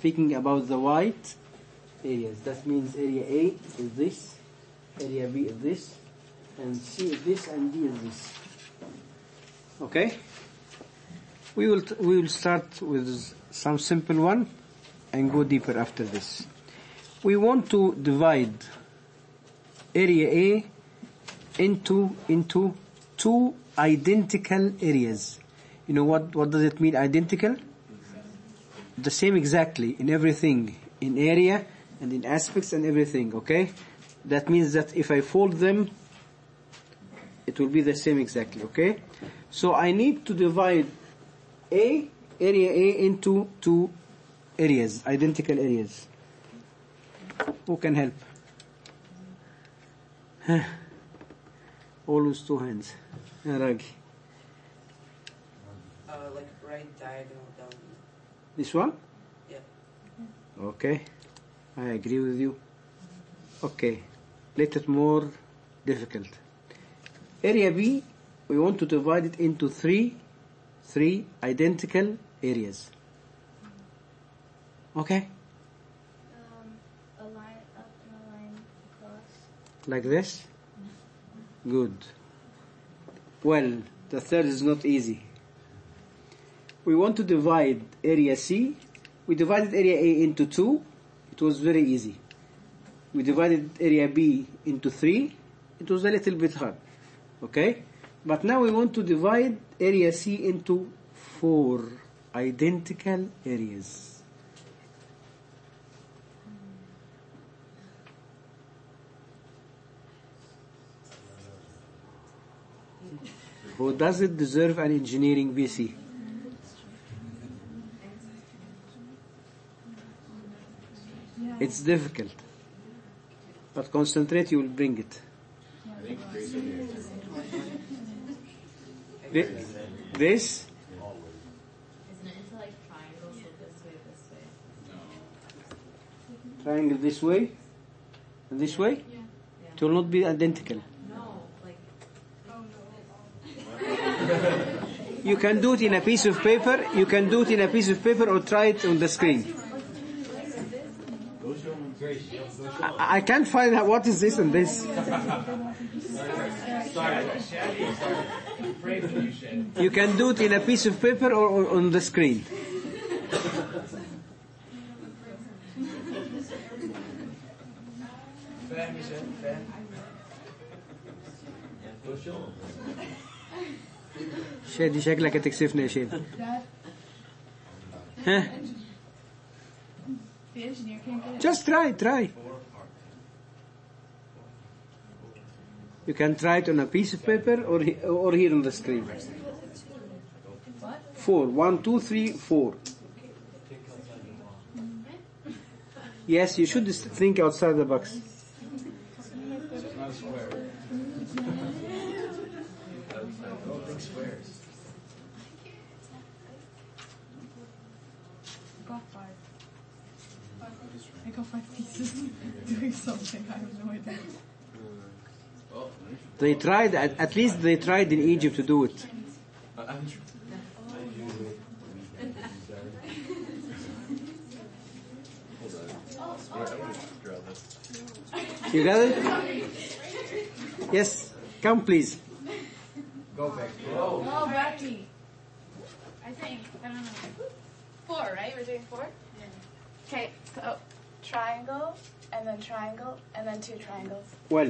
speaking about the white areas. That means area A is this, area B is this, and C is this, and D is this. Okay? We will start with some simple one and go deeper after this. We want to divide area A into two identical areas. You know what does it mean, identical? The same exactly in everything, in area and in aspects and everything, okay? That means that if I fold them, it will be the same exactly, okay? So I need to divide area A into two areas, identical areas. Who can help? Always two hands. Ragi. Like right diagonal down. This one? Yeah. Okay. I agree with you. Okay. Let it more difficult. Area B, we want to divide it into three identical areas. Okay? A line up and a line across. Like this? Good. Well, the third is not easy. We want to divide area C. We divided area A into 2. It was very easy. We divided area B into 3. It was a little bit hard. Okay? But now we want to divide area C into 4 identical areas. Who doesn't deserve an engineering VC? It's difficult. But concentrate, you will bring it. This? Isn't it into like triangles, so this way? Triangle this way and this way? Yeah. It will not be identical. No, like. You can do it in a piece of paper. You can do it in a piece of paper or try it on the screen. I can't find out what is this and this. You can do it in a piece of paper or on the screen. شادي شكلك هتكسفني يا شادي. ها؟ The engineer can't get it. Just try. You can try it on a piece of paper or here on the screen. What? 4. 1, 2, 3, 4. Yes, you should think outside the box. Got 5. I got 5 pieces doing something. I have no idea. They tried, at least they tried in Egypt to do it. You got it? Yes. Come please. Oh, Becky. I think, I don't know. 4, right? We're doing 4? Yeah. Okay, so triangle, and then triangle, and then 2 triangles. Well,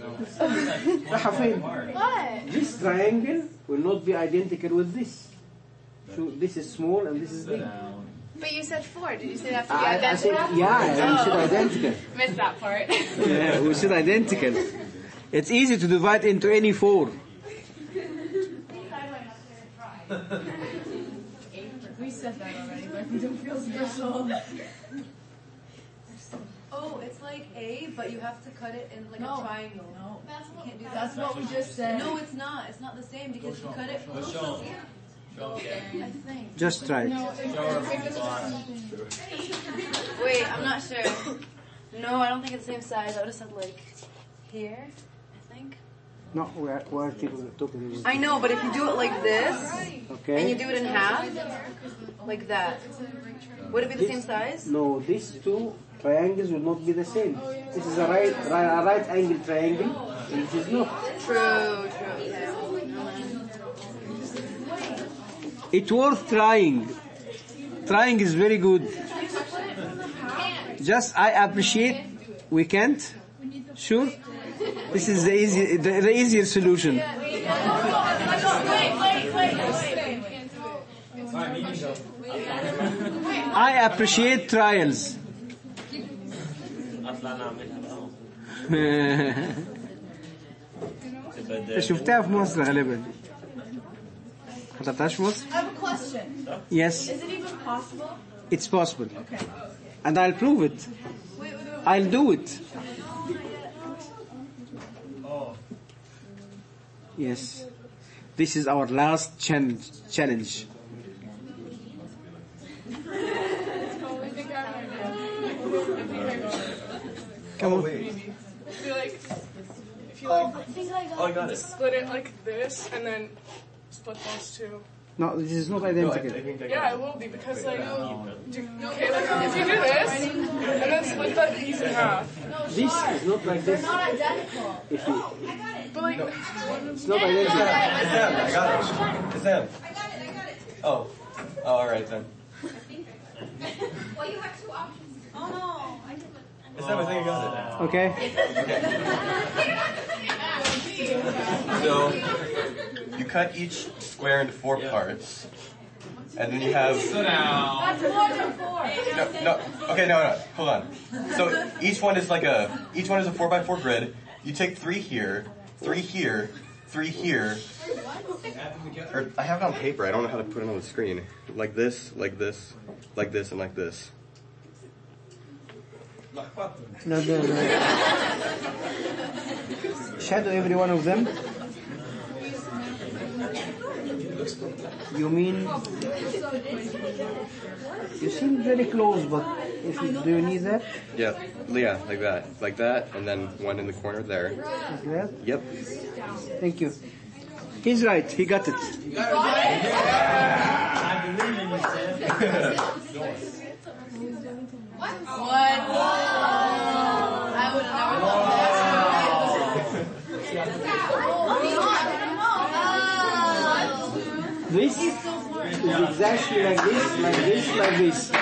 What? this triangle will not be identical with this. So this is small and this is big. But you said 4. Did you say that to be I said, identical? yeah, we should identical. Missed that part. Yeah, we should identical. It's easy to divide into any 4. We said that already, but we don't feel special. Oh, it's like A, but you have to cut it in like No. a triangle. No. You can't do that. That's what we just said. No, it's not. It's not the same because you cut it. I think. Just try it. Wait, I'm not sure. No, I don't think it's the same size. I would have said like here, I think. No, we're talking about. I know, but if you do it like this, and you Okay. do it in half, like that, would it be the same size? No, these two triangles will not be the same. This is a right angle triangle, and this is not. True. It's worth trying. Trying is very good. Just I appreciate we can't. Sure. This is the easier solution. I appreciate trials. شفتها في مصر غالبا. حضرتهاش في مصر؟ I have a question. Yes, Is it even possible? it's possible. Okay. And I'll prove it. I'll do it. Yes. This is our last challenge. Come on. If you like I got split it like this and then split those two. No, this is not identical. Yeah, it will be because like, okay, like if you do this and then split these in half. This is not like this. Not identical. If you, But like, it's not identical. It's them. I got it. It's them. Oh, all right then. Well, you have two options. Oh no, I didn't. It's them. I think I got it. Okay. So you cut each square into 4 parts, and then you have. That's more than 4. No. Okay, no. Hold on. So each one is a 4x4 grid. You take 3 here, 3 here, 3 here. Or I have it on paper. I don't know how to put it on the screen. Like this, like this, like this, and like this. No. Shadow every one of them. You mean? You seem very close, but do you need that? Yeah, like that, and then one in the corner there. Like that? Yep. Thank you. He's right. He got it. I would never thought This is exactly like this, like this, like this.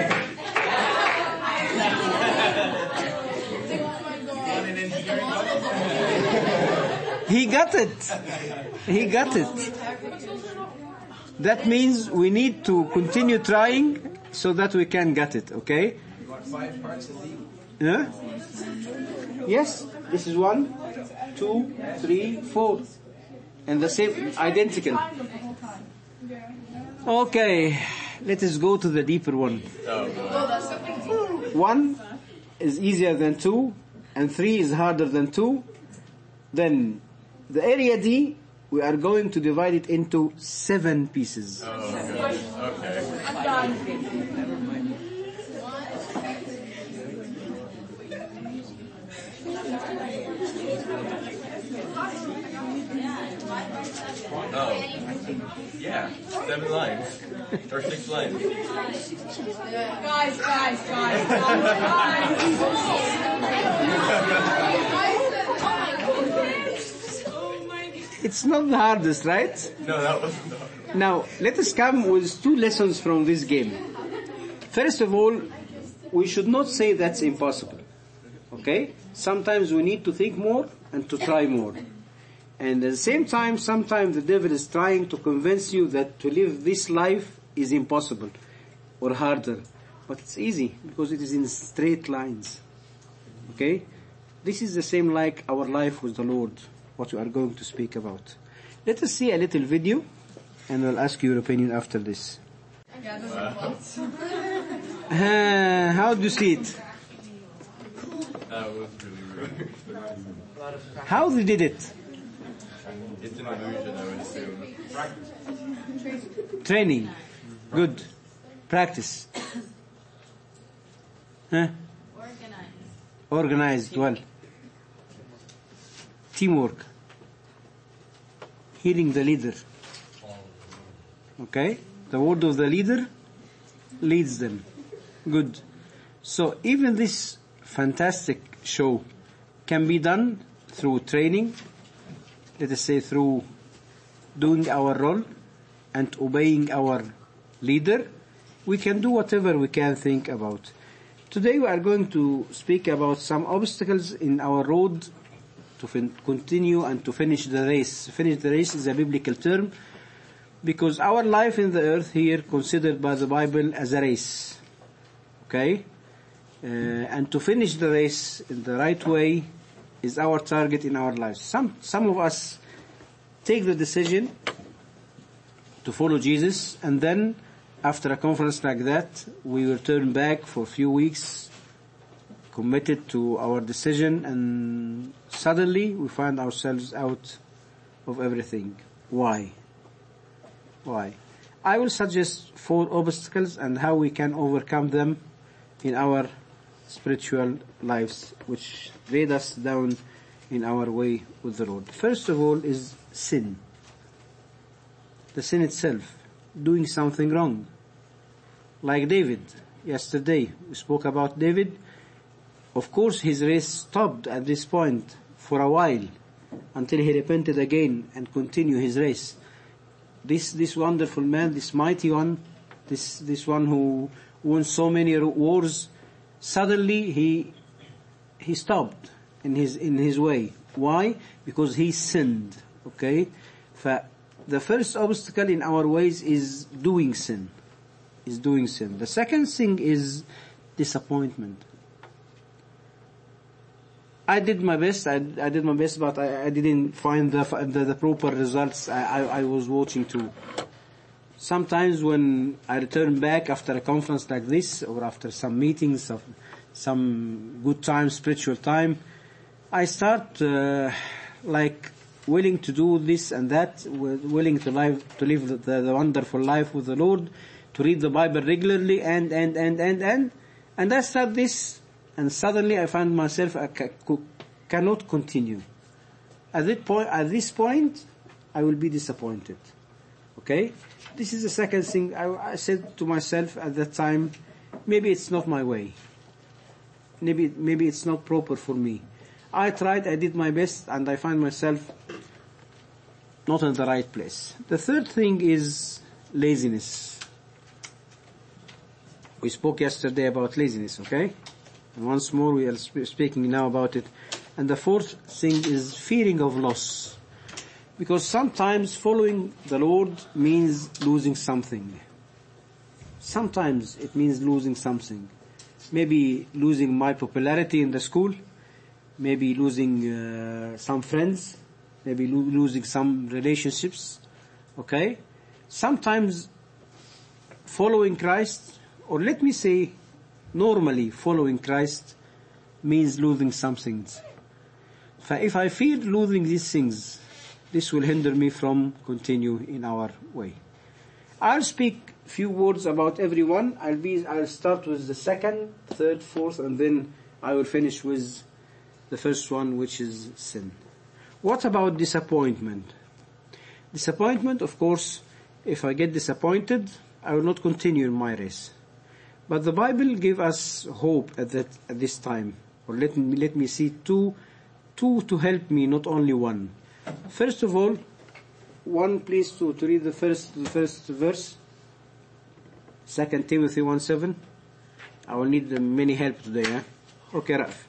He got it. He got it. That means we need to continue trying so that we can get it, okay? You want 5 parts of the... Huh? Yes, this is 1, 2, 3, 4. And the same, identical. Okay, let us go to the deeper one. 1 is easier than 2, and 3 is harder than 2. Then the area D, we are going to divide it into 7 pieces. Okay. I'm done. Oh. Yeah. 7 lines. Or 6 lines. Guys. It's not the hardest, right? No, that wasn't the hard. Now, let us come with 2 lessons from this game. First of all, we should not say that's impossible. Okay? Sometimes we need to think more and to try more. And at the same time, sometimes the devil is trying to convince you that to live this life is impossible or harder. But it's easy because it is in straight lines. Okay? This is the same like our life with the Lord, what we are going to speak about. Let us see a little video and I'll ask your opinion after this. How do you see it? That was really rude. How they did it? It's an illusion, I would assume. Training. Good. Practice. Huh? Organized. Well. Teamwork. hearing the leader. Okay? The word of the leader leads them. Good. So even this fantastic show can be done through training, let us say through doing our role and obeying our leader. We can do whatever we can think about. Today we are going to speak about some obstacles in our road to continue and to finish the race. Finish the race is a biblical term because our life in the earth here considered by the Bible as a race. Okay? And to finish the race in the right way is our target in our lives. Some of us take the decision to follow Jesus, and then after a conference like that, we will turn back for a few weeks, committed to our decision, and suddenly we find ourselves out of everything. Why? I will suggest 4 obstacles and how we can overcome them in our spiritual lives, which lead us down in our way with the Lord. First of all is sin. The sin itself, doing something wrong. Like David, yesterday we spoke about David. Of course his race stopped at this point for a while until he repented again and continued his race. This wonderful man, this mighty one, this one who won so many wars, suddenly he stopped in his way. Why? Because he sinned. Okay? The first obstacle in our ways is doing sin. The second thing is disappointment. I did my best, but I didn't find the proper results I was watching to. Sometimes when I return back after a conference like this, or after some meetings of some good time, spiritual time, I start like willing to do this and that, willing to live the wonderful life with the Lord, to read the Bible regularly, and I start this, and suddenly I find myself I cannot continue. At this point, I will be disappointed. Okay? This is the second thing I said to myself at that time, maybe it's not my way. Maybe it's not proper for me. I tried, I did my best, and I find myself not in the right place. The third thing is laziness. We spoke yesterday about laziness, okay? And once more we are speaking now about it. And the fourth thing is fearing of loss. Because sometimes following the Lord means losing something. Sometimes it means losing something. Maybe losing my popularity in the school. Maybe losing some friends. Maybe losing some relationships. Okay? Sometimes following Christ, or let me say normally following Christ, means losing some things. If I fear losing these things, this will hinder me from continue in our way. I'll speak few words about every one. I'll start with the second, third, fourth, and then I will finish with the first one, which is sin. What about disappointment? Disappointment, of course, if I get disappointed, I will not continue in my race. But the Bible gives us hope at this time. Or let me see two to help me, not only one. First of all, one please to read the first verse. 2 Timothy 1:7. I will need many help today. Okay, Raf.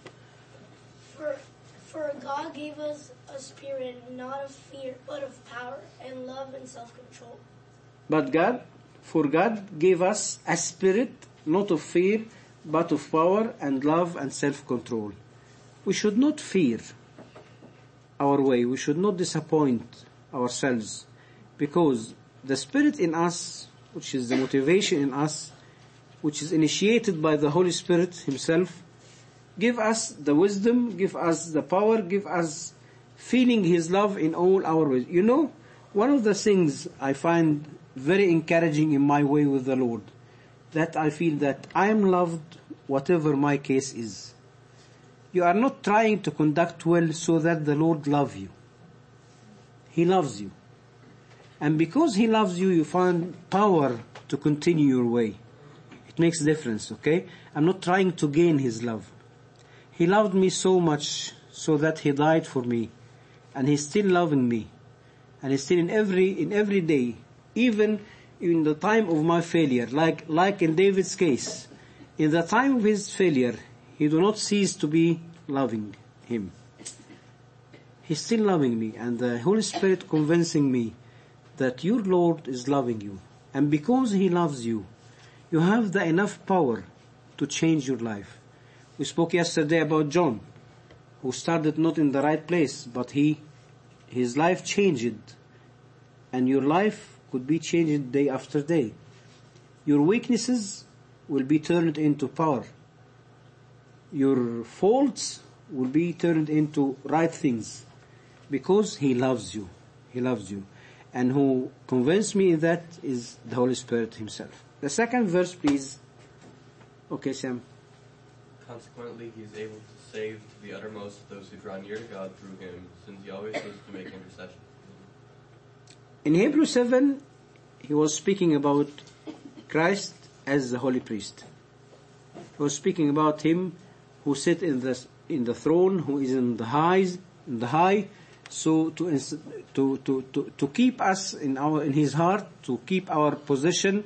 For God gave us a spirit not of fear, but of power and love and self-control. For God gave us a spirit not of fear, but of power and love and self-control. We should not fear our way. We should not disappoint ourselves, because the spirit in us, which is the motivation in us, which is initiated by the Holy Spirit Himself, give us the wisdom, give us the power, give us feeling His love in all our ways. You know, one of the things I find very encouraging in my way with the Lord, that I feel that I am loved whatever my case is. You are not trying to conduct well so that the Lord love you. He loves you. And because He loves you, you find power to continue your way. It makes a difference, okay? I'm not trying to gain His love. He loved me so much so that He died for me. And He's still loving me. And He's still in every day, even in the time of my failure, like in David's case. In the time of his failure, he do not cease to be loving him. He's still loving me, and the Holy Spirit convincing me that your Lord is loving you. And because He loves you, you have the enough power to change your life. We spoke yesterday about John, who started not in the right place, but his life changed. And your life could be changed day after day. Your weaknesses will be turned into power. Your faults will be turned into right things. Because He loves you. He loves you. And who convinced me in that is the Holy Spirit Himself. The second verse, please. Okay, Sam. Consequently, He is able to save to the uttermost those who draw near to God through Him, since He always lives to make intercession. In Hebrews 7, he was speaking about Christ as the holy priest. He was speaking about Him who sit in the throne, who is in the high, so to keep us in His heart, to keep our position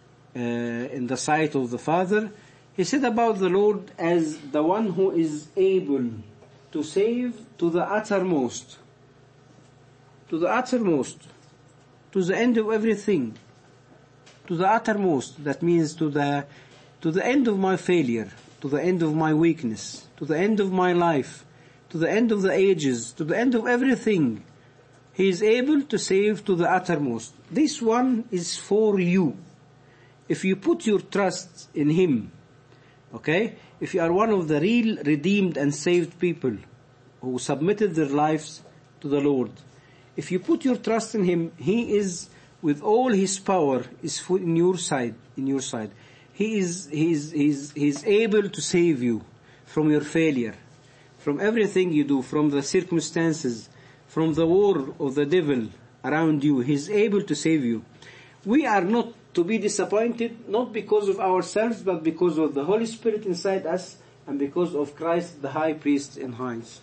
in the sight of the Father. He said about the Lord as the one who is able to save to the uttermost, to the end of everything, to the uttermost. That means to the end of my failure, to the end of my weakness, to the end of my life, to the end of the ages, to the end of everything. He is able to save to the uttermost. This one is for you. If you put your trust in Him, okay? If you are one of the real redeemed and saved people who submitted their lives to the Lord, if you put your trust in Him, He is, with all His power, is in your side. He is able to save you from your failure, from everything you do, from the circumstances, from the war of the devil around you. He is able to save you. We are not to be disappointed, not because of ourselves, but because of the Holy Spirit inside us, and because of Christ, the High Priest in highs.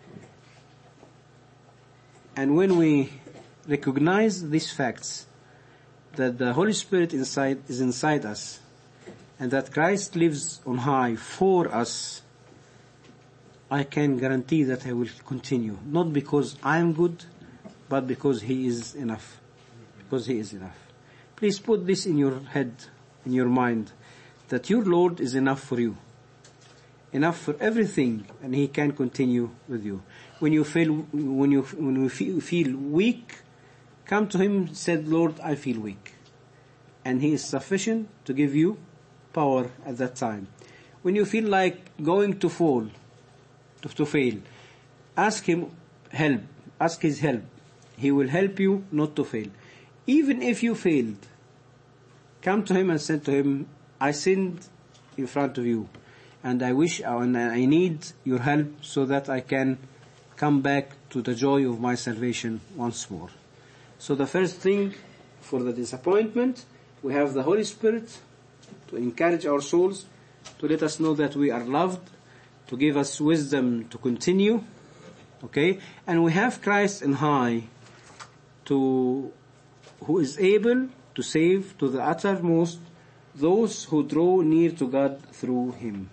And when we recognize these facts, that the Holy Spirit is inside us, and that Christ lives on high for us, I can guarantee that I will continue. Not because I am good, but because He is enough. Because He is enough. Please put this in your head, in your mind, that your Lord is enough for you. Enough for everything, and He can continue with you. When you feel weak, come to Him and say, Lord, I feel weak. And He is sufficient to give you power at that time. When you feel like going to fall, to fail, ask Him help. Ask His help. He will help you not to fail. Even if you failed, come to Him and say to Him, I sinned in front of you, and I wish and I need your help so that I can come back to the joy of my salvation once more. So the first thing for the disappointment, we have the Holy Spirit to encourage our souls, to let us know that we are loved, to give us wisdom to continue, okay? And we have Christ in high, who is able to save to the uttermost those who draw near to God through Him.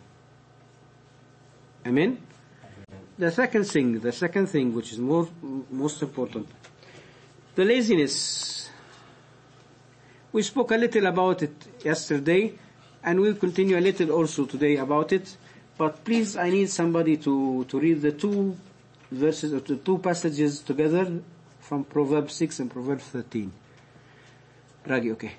Amen? The second thing which is most important, the laziness. We spoke a little about it yesterday, and we'll continue a little also today about it. But please, I need somebody to read the two verses, or the two passages together from Proverbs 6 and Proverbs 13. Ragi, okay.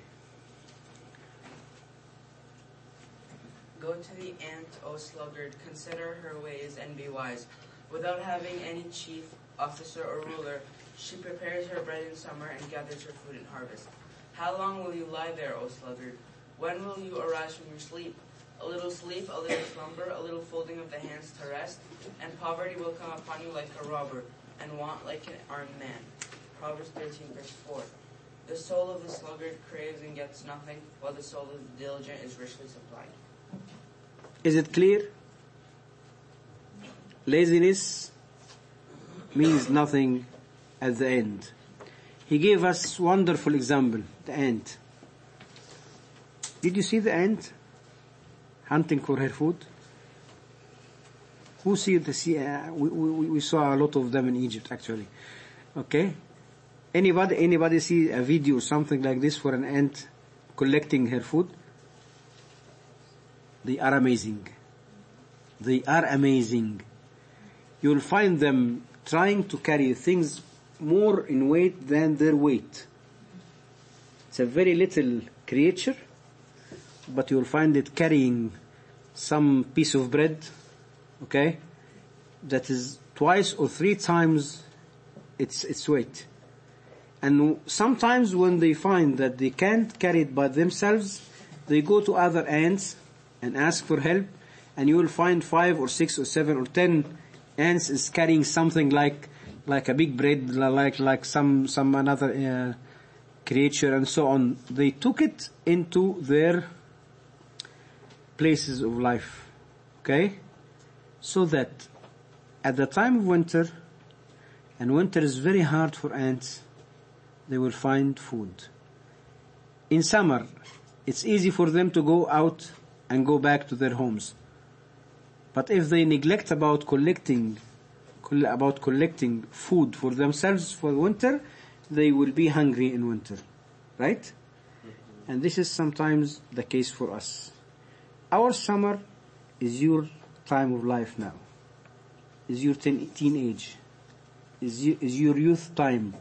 Go to the ant, O sluggard, consider her ways and be wise. Without having any chief, officer, or ruler, she prepares her bread in summer and gathers her food in harvest. How long will you lie there, O sluggard? When will you arise from your sleep? A little sleep, a little slumber, a little folding of the hands to rest, and poverty will come upon you like a robber, and want like an armed man. Proverbs 13, verse 4. The soul of the sluggard craves and gets nothing, while the soul of the diligent is richly supplied. Is it clear? Laziness means nothing at the end. He gave us wonderful example, the ant. Did you see the ant hunting for her food? Who see the sea? We saw a lot of them in Egypt actually. Okay? Anybody see a video or something like this for an ant collecting her food? They are amazing. They are amazing. You'll find them trying to carry things more in weight than their weight. It's a very little creature, but you'll find it carrying some piece of bread, okay, that is 2 or 3 times its weight. And sometimes when they find that they can't carry it by themselves, they go to other ants and ask for help, and you will find 5 or 6 or 7 or 10 ants is carrying something like a big bread, like some another creature and so on. They took it into their places of life, okay? So that at the time of winter, and winter is very hard for ants, they will find food. In summer, it's easy for them to go out and go back to their homes. But if they neglect about collecting food for themselves for winter, they will be hungry in winter. Right? And this is sometimes the case for us. Our summer is your time of life now. Is your teenage. Is your youth time.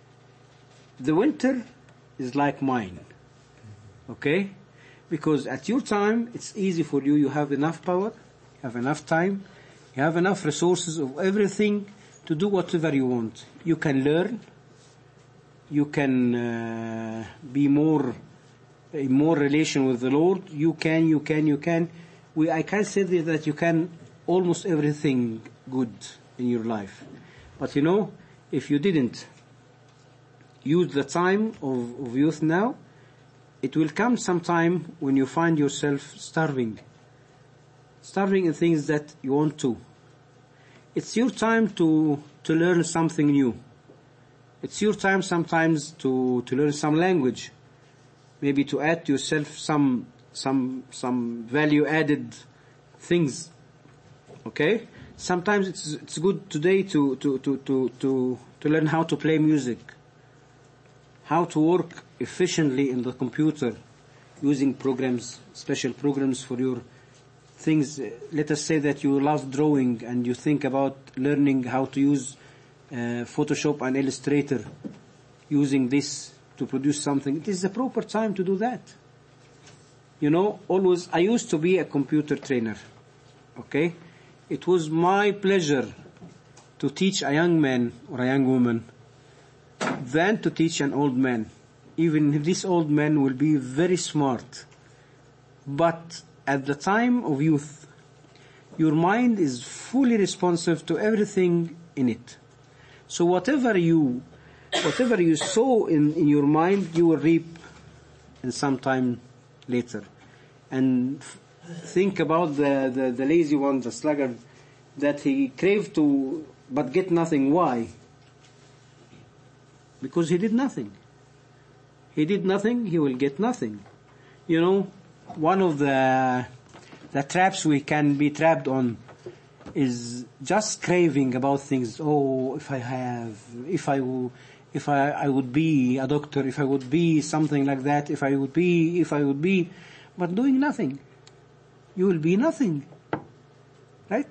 The winter is like mine. Okay? Because at your time, it's easy for you. You have enough power, you have enough time, you have enough resources of everything to do whatever you want. You can learn, you can be in more relation with the Lord. You can. I can say that you can almost everything good in your life. But if you didn't use the time of youth now, it will come some time when you find yourself starving in things that you want to. It's your time to learn something new. It's your time sometimes to learn some language, maybe to add to yourself some value added things. Okay? Sometimes it's good today to learn how to play music, how to work efficiently in the computer using programs, special programs for your things. Let us say that you love drawing and you think about learning how to use Photoshop and Illustrator, using this to produce something. It is the proper time to do that. Always, I used to be a computer trainer. Okay? It was my pleasure to teach a young man or a young woman than to teach an old man. Even if this old man will be very smart. But at the time of youth, your mind is fully responsive to everything in it. So whatever you sow in your mind, you will reap in some time later. And think about the lazy one, the sluggard, that he craved to but get nothing. Why? Because he did nothing. He did nothing, he will get nothing. One of the traps we can be trapped on is just craving about things. Oh, if I would be a doctor, if I would be something like that, if I would be, but doing nothing. You will be nothing. Right?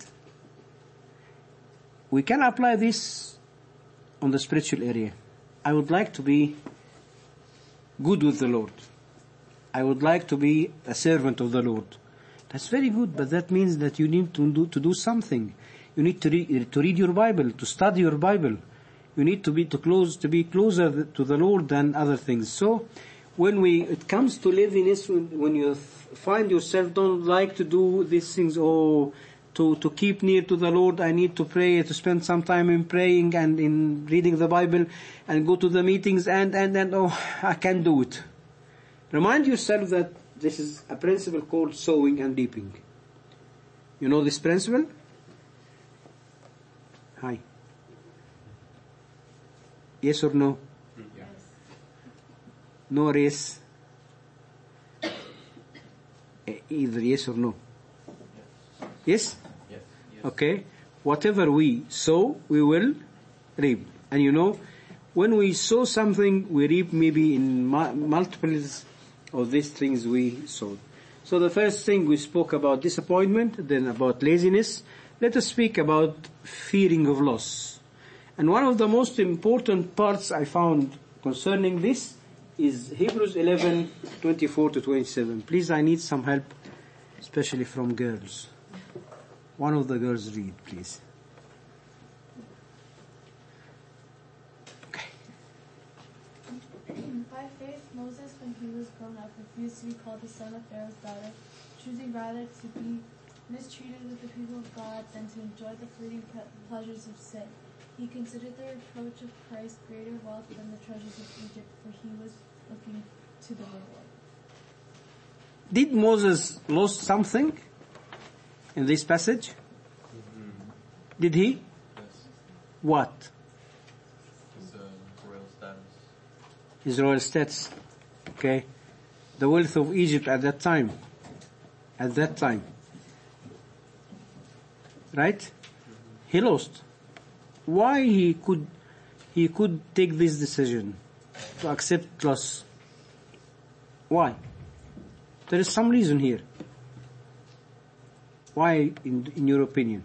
We can apply this on the spiritual area. I would like to be good with the Lord. I would like to be a servant of the Lord. That's very good, but that means that you need to do something. You need to read your Bible, to study your Bible. You need to be closer to the Lord than other things. So, when it comes to laziness, when you find yourself don't like to do these things, to keep near to the Lord, I need to pray, to spend some time in praying and in reading the Bible and go to the meetings and I can't do it. Remind yourself that this is a principle called sowing and reaping. You know this principle? Hi. Yes or no? Yes. No race? Either yes or no? Yes? Yes. Okay. Whatever we sow, we will reap. And you know, when we sow something, we reap maybe in multiples of these things we sowed. So the first thing we spoke about disappointment, then about laziness. Let us speak about fearing of loss. And one of the most important parts I found concerning this is Hebrews 11:24 to 27. Please, I need some help, especially from girls. One of the girls read, please. Okay. By faith, Moses, when he was grown up, refused to be called the son of Pharaoh's daughter, choosing rather to be mistreated with the people of God than to enjoy the fleeting pleasures of sin. He considered the reproach of Christ greater wealth than the treasures of Egypt, for he was looking to the reward. Did Moses lose something in this passage? Did he? Yes. What? His royal status. His royal status. Okay. The wealth of Egypt at that time. At that time. Right? He lost. Why he could take this decision to accept loss? Why? There is some reason here. Why, in your opinion?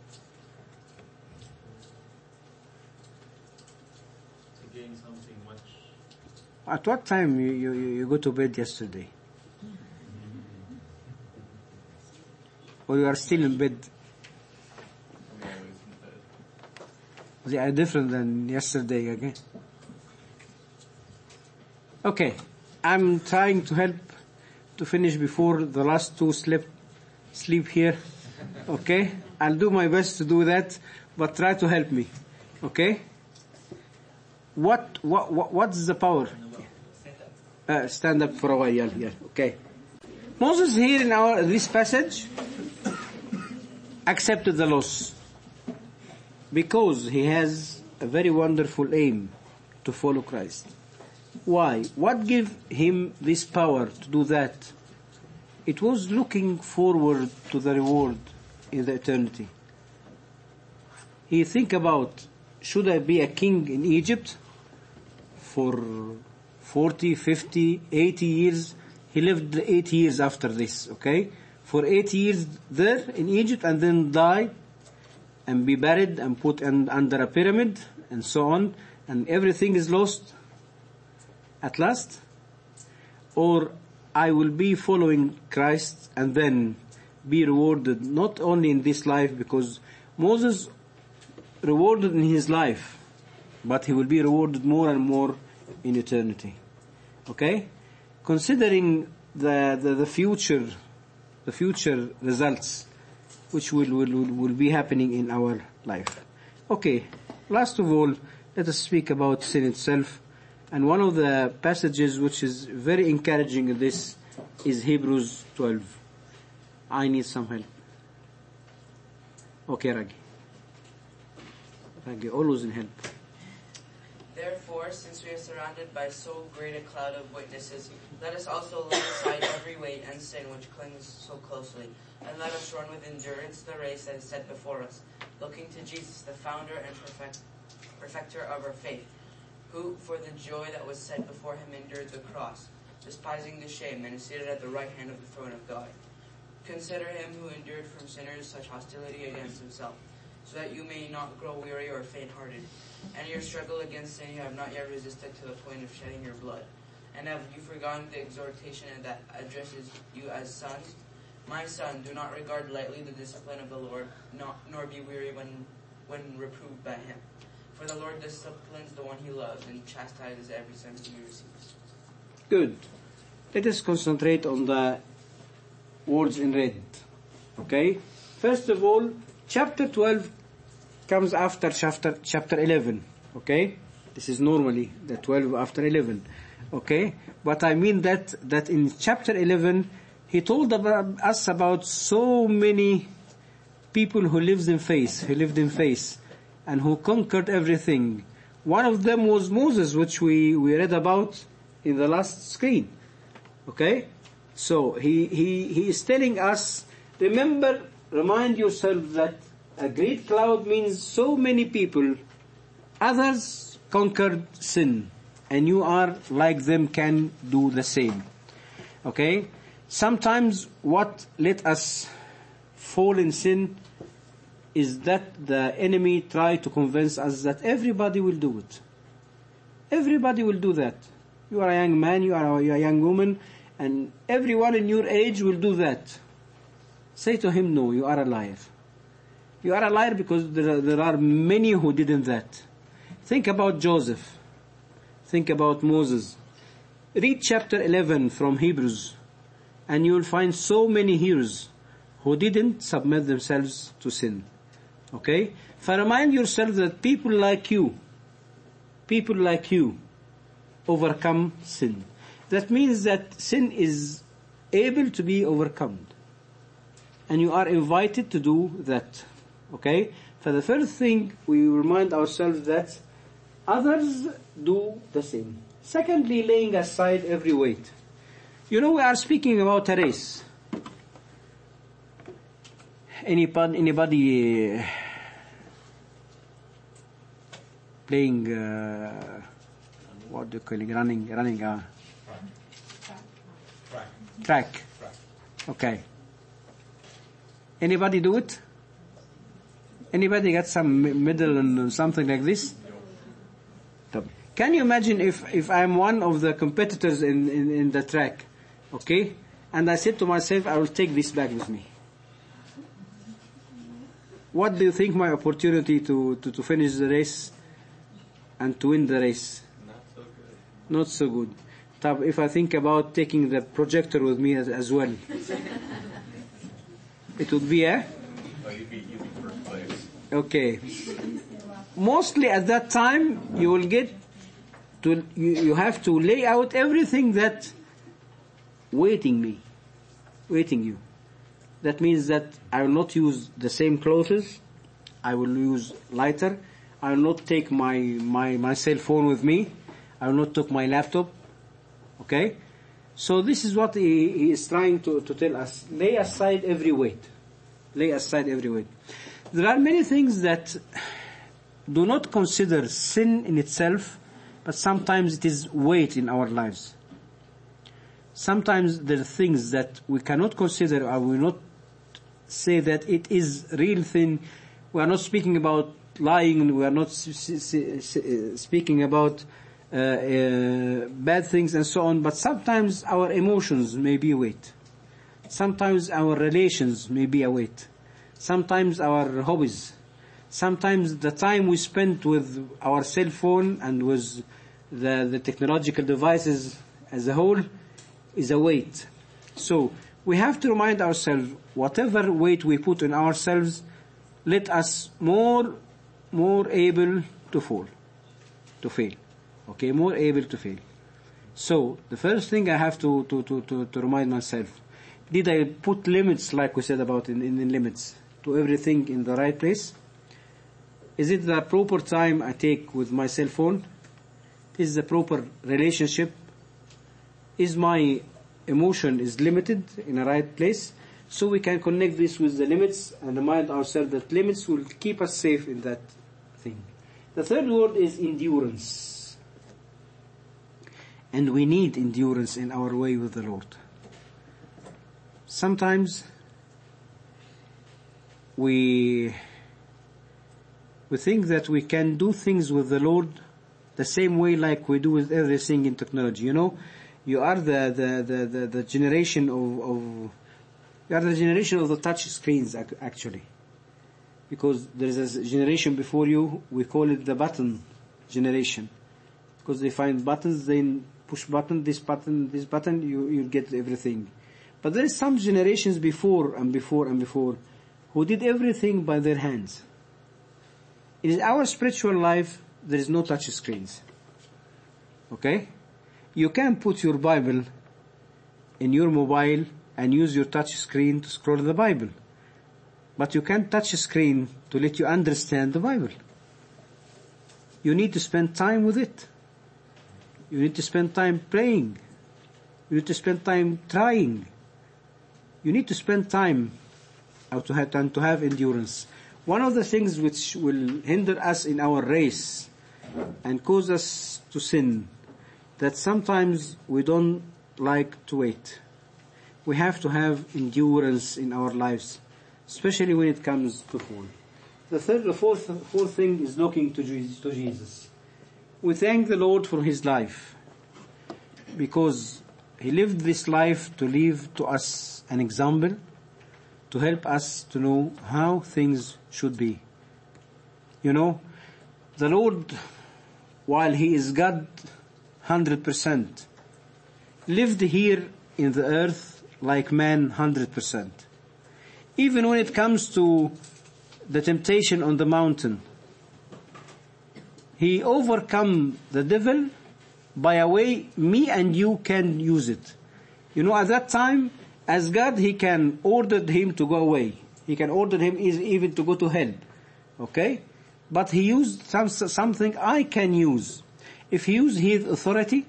To gain something much. At what time you go to bed yesterday? Or you are still in bed? I'm always in bed. They are different than yesterday again. Okay, I'm trying to help to finish before the last two sleep here. Okay, I'll do my best to do that, but try to help me. Okay. What's the power? Stand up for a while. Yeah. Okay. Moses here in this passage accepted the loss because he has a very wonderful aim to follow Christ. Why? What gave him this power to do that? It was looking forward to the reward in the eternity. He think about, should I be a king in Egypt for 40, 50, 80 years? He lived 80 years after this, okay? For 80 years there in Egypt and then die and be buried and put under a pyramid and so on, and everything is lost at last? Or I will be following Christ and then be rewarded not only in this life, because Moses rewarded in his life, but he will be rewarded more and more in eternity. Okay? Considering the future results which will be happening in our life. Okay, last of all, let us speak about sin itself. And one of the passages which is very encouraging in this is Hebrews 12. I need some help. Okay, Ragi, always in help. Therefore, since we are surrounded by so great a cloud of witnesses, let us also lay aside every weight and sin which clings so closely, and let us run with endurance the race that is set before us, looking to Jesus, the founder and perfecter of our faith, who, for the joy that was set before him, endured the cross, despising the shame, and is seated at the right hand of the throne of God. Consider him who endured from sinners such hostility against himself, so that you may not grow weary or faint-hearted. And in your struggle against sin you have not yet resisted to the point of shedding your blood. And have you forgotten the exhortation that addresses you as sons? My son, do not regard lightly the discipline of the Lord, nor be weary when reproved by him. For the Lord disciplines the one he loves, and chastises every son he receives. Good. Let us concentrate on the words in red. Okay? First of all, chapter 12 comes after chapter 11. Okay? This is normally the 12 after 11. Okay? But I mean that in chapter 11, he told us about so many people who lived in faith, and who conquered everything. One of them was Moses, which we read about in the last screen. Okay? So he is telling us, remind yourself that a great cloud means so many people. Others conquered sin, and you are like them, can do the same. Okay? Sometimes what let us fall in sin is that the enemy try to convince us that everybody will do it. Everybody will do that. You are a young man, you are a young woman, and everyone in your age will do that. Say to him, no, you are a liar. You are a liar because there are many who didn't that. Think about Joseph. Think about Moses. Read chapter 11 from Hebrews, and you will find so many heroes who didn't submit themselves to sin. Okay? Remind yourself that people like you overcome sin. That means that sin is able to be overcome. And you are invited to do that. Okay? For the first thing, we remind ourselves that others do the same. Secondly, laying aside every weight. You know, we are speaking about a race. Anybody playing what do you call it? Running track. Okay. Anybody do it? Anybody got some medal and something like this? Can you imagine if I'm one of the competitors in the track, okay? And I said to myself, I will take this bag with me. What do you think my opportunity to finish the race and to win the race? Not so good. If I think about taking the projector with me as well, it would be Oh, you'd be first place. Okay. Mostly at that time, you will get to, you have to lay out everything that waiting you. That means that I will not use the same clothes. I will use lighter. I will not take my cell phone with me. I will not take my laptop. Okay? So this is what he is trying to tell us. Lay aside every weight. Lay aside every weight. There are many things that do not consider sin in itself, but sometimes it is weight in our lives. Sometimes there are things that we cannot consider, or we not say that it is real thing. We are not speaking about lying. We are not speaking about bad things and so on. But sometimes our emotions may be a weight. Sometimes our relations may be a weight. Sometimes our hobbies. Sometimes the time we spend with our cell phone and with the technological devices as a whole is a weight. So we have to remind ourselves, whatever weight we put on ourselves, let us more able to fail. Okay, more able to fail. So the first thing I have to remind myself, did I put limits, like we said about in limits, to everything in the right place? Is it the proper time I take with my cell phone? Is the proper relationship? Is my emotion is limited in a right place? So we can connect this with the limits and remind ourselves that limits will keep us safe in that thing. The third word is endurance. And we need endurance in our way with the Lord. Sometimes we think that we can do things with the Lord the same way like we do with everything in technology. You know, you are the generation of you are the generation of the touch screens actually, because there is a generation before you. We call it the button generation, because they find buttons, then push button, this button, you get everything. But there is some generations before, who did everything by their hands. In our spiritual life, there is no touch screens. Okay? You can put your Bible in your mobile and use your touch screen to scroll the Bible. But you can't touch a screen to let you understand the Bible. You need to spend time with it. You need to spend time praying. You need to spend time trying. You need to spend time to have endurance. One of the things which will hinder us in our race and cause us to sin, that sometimes we don't like to wait. We have to have endurance in our lives, especially when it comes to fall. The fourth thing is looking to Jesus. We thank the Lord for His life, because He lived this life to leave to us an example, to help us to know how things should be. You know, the Lord, while He is God 100%, lived here in the earth like man 100%. Even when it comes to the temptation on the mountain, He overcome the devil by a way me and you can use it. You know, at that time, as God, He can order him to go away. He can order him even to go to hell. Okay? But He used something I can use. If He used His authority,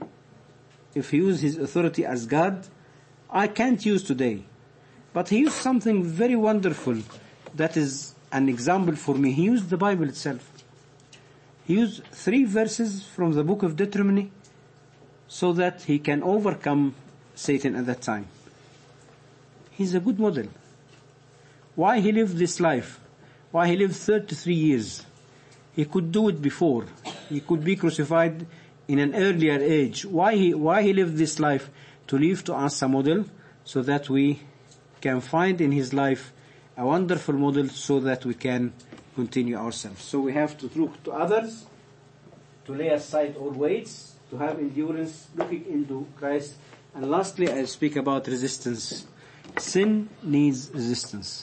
as God, I can't use today. But He used something very wonderful that is an example for me. He used the Bible itself. He used 3 verses from the book of Deuteronomy so that He can overcome Satan at that time. He's a good model. Why He lived this life? Why He lived 33 years? He could do it before. He could be crucified in an earlier age. Why He lived this life? To leave to us a model so that we can find in His life a wonderful model so that we can continue ourselves. So we have to look to others, to lay aside all weights, to have endurance, looking into Christ. And lastly, I'll speak about resistance. Sin needs resistance.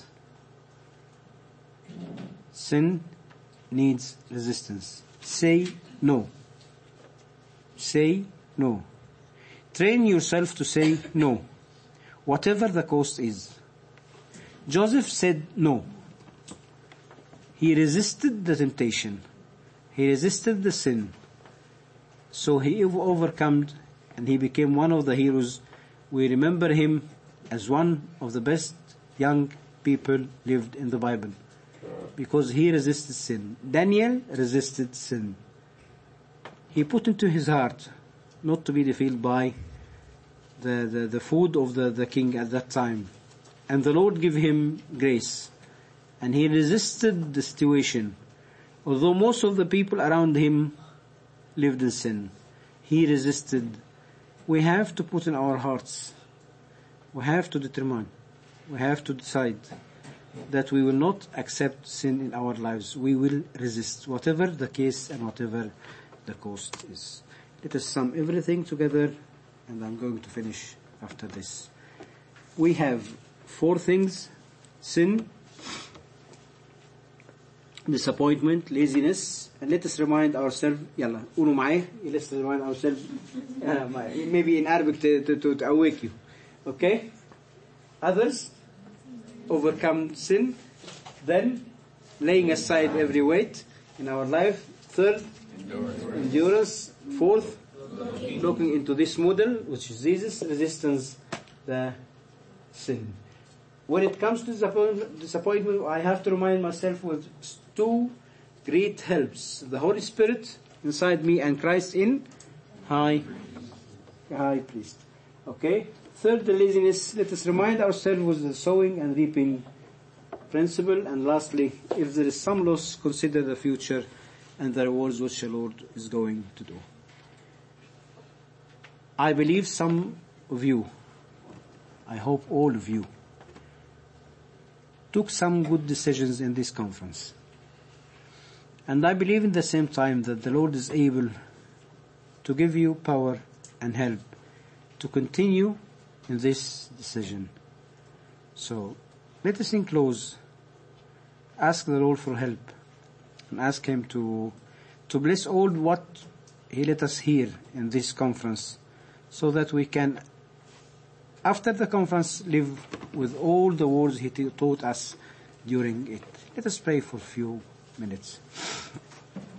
Sin needs resistance. Say no. Say no. Train yourself to say no, whatever the cost is. Joseph said no. He resisted the temptation. He resisted the sin. So he overcame, and he became one of the heroes. We remember him as one of the best young people lived in the Bible, because he resisted sin. Daniel resisted sin. He put into his heart not to be defeated by the food of the king at that time. And the Lord gave him grace. And he resisted the situation. Although most of the people around him lived in sin, he resisted. We have to put in our hearts, we have to determine, we have to decide that we will not accept sin in our lives. We will resist, whatever the case and whatever the cost is. Let us sum everything together, and I'm going to finish after this. We have 4 things: sin, disappointment, laziness, and let us remind ourselves, يلا قولوا معايا, let's remind ourselves, maybe in Arabic to awake you. Okay? Others, overcome sin. Then, laying aside every weight in our life. Third, endurance. Fourth, looking into this model, which is Jesus, resistance the sin. When it comes to disappointment, I have to remind myself with 2 great helps: the Holy Spirit inside me and Christ in high priest. Okay? Third, the laziness. Let us remind ourselves with the sowing and reaping principle. And lastly, if there is some loss, consider the future and the rewards which the Lord is going to do. I believe some of you, I hope all of you, took some good decisions in this conference. And I believe in the same time that the Lord is able to give you power and help to continue in this decision. So let us in close ask the Lord for help and ask Him to bless all what He let us hear in this conference, so that we can, after the conference, live with all the words He taught us during it. Let us pray for a few minutes.